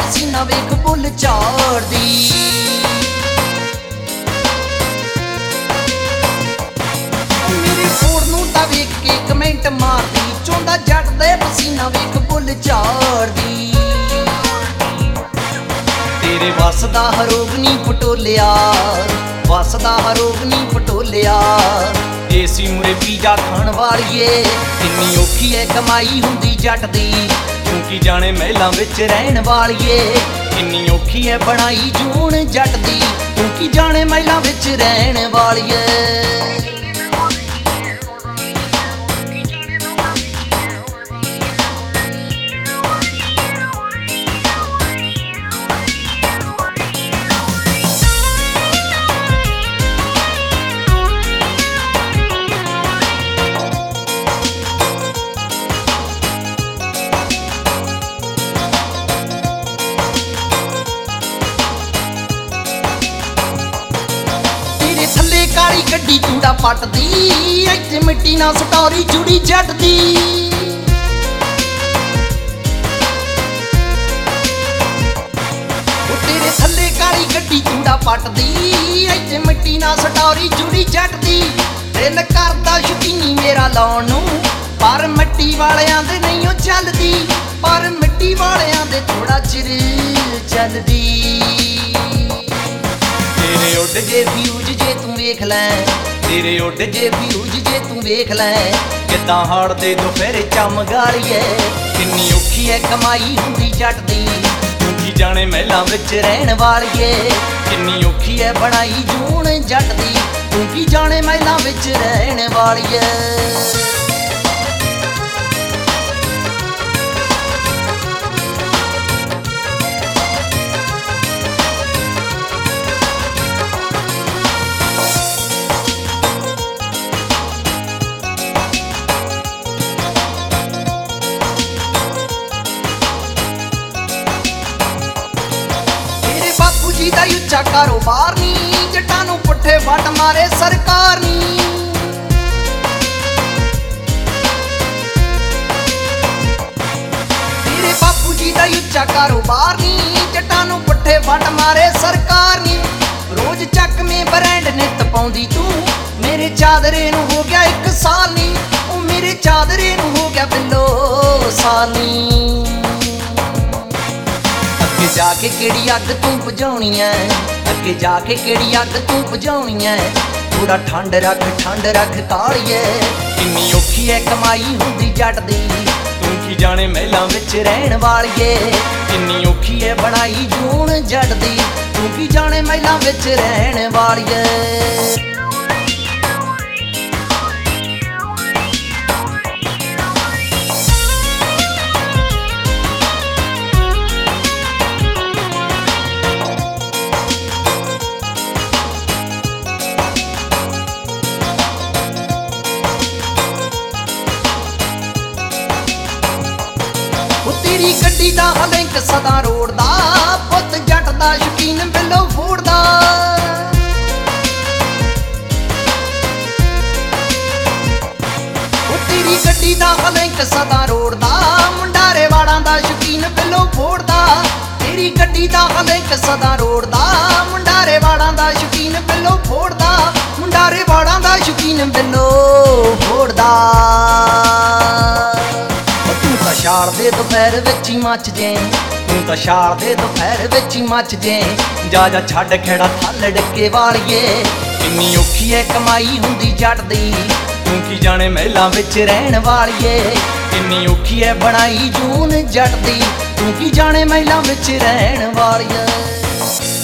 ਪਸੀਨਾ ਵੇਖ ਬੁੱਲ ਝਾੜਦੀ। ਮੇਰੇ ਫੋੜ ਨੂੰ ਤਾਂ ਵੇਖ ਕੇ ਕਮੈਂਟ ਮਾਰਦੀ, ਚੋਂਦਾ ਜੱਟ ਦੇ ਪਸੀਨਾ ਵੇਖ ਬੁੱਲ ਝਾੜਦੀ। ਤੇਰੇ ਵੱਸ ਦਾ ਹਰੋਗ ਨੀ ਪਟੋਲਿਆ, ਵੱਸ ਦਾ ਹਰੋਗ ਨੀ ਪਟੋਲਿਆ। ਏਸੀ ਮੂਰੇ ਪੀਜ਼ਾ ਖਾਣ ਵਾਲੀਏ, ਕਿੰਨੀ ਔਖੀ ਐ ਕਮਾਈ ਹੁੰਦੀ ਜੱਟ ਦੀ। ਤੂੰ ਕੀ ਜਾਣੇ ਮਹਿਲਾਂ ਵਿੱਚ ਰਹਿਣ ਵਾਲੀਏ, ਕਿੰਨੀ ਔਖੀ ਐ ਬਣਾਈ ਜੂਨ ਜੱਟ ਦੀ। ਤੂੰ ਕੀ ਜਾਣੇ ਮਹਿਲਾਂ ਵਿੱਚ ਰਹਿਣ ਵਾਲੀਏ। ਥੱਲੇ ਕਾਲੀ ਗੱਡੀ ਚੂੜਾ ਪੱਟਦੀ, ਇੱਥੇ ਮਿੱਟੀ ਨਾਲ ਸਟੋਰੀ ਜੁੜੀ ਜੱਟ ਦੀ। ਤੇਰੇ ਥੱਲੇ ਕਾਲੀ ਗੱਡੀ ਚੂੜਾ ਪੱਟਦੀ, ਇੱਥੇ ਮਿੱਟੀ ਨਾਲ ਸਟੋਰੀ ਜੁੜੀ ਜੱਟ ਦੀ। ਦਿਲ ਕਰਦਾ ਸ਼ਕੀਨੀ ਮੇਰਾ ਲਾਉਣ ਨੂੰ, ਪਰ ਮਿੱਟੀ ਵਾਲਿਆਂ ਦੇ ਨਹੀਂ ਉਹ ਚੱਲਦੀ, ਪਰ ਮਿੱਟੀ ਵਾਲਿਆਂ ਦੇ ਥੋੜਾ ਚਿਰ ਚੱਲਦੀ। ਤੇਰੇ ਉੱਡ ਜੇ ਫਿਊਜ ਜੇ ਤੂੰ ਵੇਖ ਲੈ, ਤੇਰੇ ਉੱਡ ਜੇ ਫਿਊਜ ਜੇ ਤੂੰ ਵੇਖ ਲੈ। ਕਿੱਦਾਂ ਹਾੜਦੇ ਦੁਪਹਿਰੇ ਚਮਗਾਲੀਏ, ਕਿੰਨੀ ਔਖੀ ਐ ਕਮਾਈ ਹੁੰਦੀ ਜੱਟ ਦੀ। ਤੂੰ ਕੀ ਜਾਣੇ ਮਹਿਲਾਂ ਵਿੱਚ ਰਹਿਣ ਵਾਲੀਏ, ਕਿੰਨੀ ਔਖੀ ਐ ਬਣਾਈ ਜੂਨ ਜੱਟ ਦੀ। ਤੂੰ ਕੀ ਜਾਣੇ ਮਹਿਲਾਂ ਵਿੱਚ ਰਹਿਣ ਵਾਲੀਏ। ਦਾ ਉੱਚਾ ਕਾਰੋਬਾਰ ਨੀ, ਜੱਟਾਂ ਨੂੰ ਪੁੱਠੇ ਵੱਟ ਮਾਰੇ ਸਰਕਾਰ ਨੀ। ਤੇਰੇ ਬਾਪੂ ਜੀ ਦਾ ਉੱਚਾ ਕਾਰੋਬਾਰ ਨੀ, ਜੱਟਾਂ ਨੂੰ ਪੁੱਠੇ ਵੱਟ ਮਾਰੇ ਸਰਕਾਰ ਨੀ। ਰੋਜ਼ ਚੱਕਵੇਂ ਬ੍ਰਾਂਡ ਨਿੱਤ ਪਾਉਂਦੀ ਤੂੰ, ਮੇਰੇ ਚਾਦਰੇ ਨੂੰ ਹੋ ਗਿਆ 1 ਸਾਲ ਨੀ। ਉਹ ਮੇਰੇ ਚਾਦਰੇ ਨੂੰ ਹੋ ਗਿਆ ਬਿੱਲੋ ਸਾਲ ਨੀ। ਅੱਗੇ ਜਾ ਕੇ ਕਿਹੜੀ ਅੱਗ ਤੂੰ ਬੁਝਾਉਣੀ ਐ, ਅੱਗੇ ਜਾ ਕੇ ਕਿਹੜੀ ਅੱਗ ਤੂੰ ਬੁਝਾਉਣੀ ਐ। ਥੋੜਾ ਠੰਡ ਰੱਖ ਕਾਲੀਏ, ਕਿੰਨੀ ਔਖੀ ਐ ਕਮਾਈ ਹੁੰਦੀ ਜੱਟ ਦੀ। ਤੂੰ ਕੀ ਜਾਣੇ ਮਹਿਲਾਂ ਵਿੱਚ ਰਹਿਣ ਵਾਲੀਏ, ਕਿੰਨੀ ਔਖੀ ਐ ਬਣਾਈ ਜੂਨ ਜੱਟ ਦੀ। ਤੂੰ ਕੀ ਜਾਣੇ ਮਹਿਲਾਂ ਵਿੱਚ ਰਹਿਣ ਵਾਲੀਏ। ਤੇਰੀ ਗੱਡੀ ਦਾ ਲਿੰਕ ਸਦਾ ਰੋੜਦਾ, ਪੁੱਤ ਜੱਟ ਦਾ ਸ਼ੌਕੀਨ ਬਿੱਲੋ ਫੋੜਦਾ। ਤੇਰੀ ਗੱਡੀ ਦਾ ਲਿੰਕ ਸਦਾ ਰੋੜਦਾ, ਮੁੰਡਾਰੇ ਵਾੜਾਂ ਦਾ ਸ਼ੌਕੀਨ ਬਿੱਲੋ ਫੋੜਦਾ। ਤੇਰੀ ਗੱਡੀ ਦਾ ਲਿੰਕ ਸਦਾ ਰੋੜਦਾ, ਮੁੰਡਾਰੇ ਵਾੜਾਂ ਦਾ ਸ਼ੌਕੀਨ ਬਿੱਲੋ ਫੋੜਦਾ। ਮੁੰਡਾਰੇ ਵਾੜਾਂ ਦਾ ਸ਼ੌਕੀਨ ਬਿੱਲੋ ਫੋੜਦਾ। ਛਾਲ ਦੇ ਦੁਪਹਿਰ ਵਿੱਚ ਹੀ ਮੱਚ ਜੇ, ਤੂੰ ਤਾਂ ਛਾਲ ਦੇ ਦੁਪਹਿਰ ਵਿੱਚ ਹੀ ਮੱਚ ਜੇ। ਜਾ ਜਾ ਛੱਡ ਖੇੜਾ ਥੱਲ ਡੱਕੇ ਵਾਲੀਏ, ਕਿੰਨੀ ਔਖੀ ਐ ਕਮਾਈ ਹੁੰਦੀ ਜੱਟ ਦੀ। ਤੂੰ ਕੀ ਜਾਣੇ ਮਹਿਲਾਂ ਵਿੱਚ ਰਹਿਣ ਵਾਲੀਏ, ਕਿੰਨੀ ਔਖੀ ਐ ਬਣਾਈ ਜੂਨ ਜੱਟ ਦੀ। ਤੂੰ ਕੀ ਜਾਣੇ ਮਹਿਲਾਂ ਵਿੱਚ ਰਹਿਣ ਵਾਲੀਏ।